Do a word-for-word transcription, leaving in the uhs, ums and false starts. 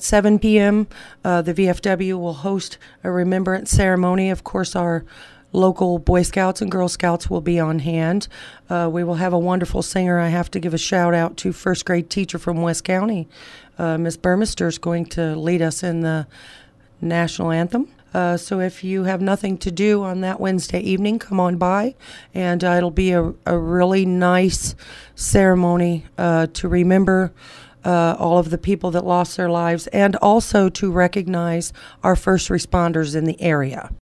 seven p.m., uh, the V F W will host a remembrance ceremony. Of course, our local Boy Scouts and Girl Scouts will be on hand. Uh, we will have a wonderful singer. I have to give a shout out to first grade teacher from West County. Uh, Miss Burmester is going to lead us in the national anthem. Uh, so if you have nothing to do on that Wednesday evening, come on by, and uh, it'll be a, a really nice ceremony uh, to remember uh, all of the people that lost their lives, and also to recognize our first responders in the area.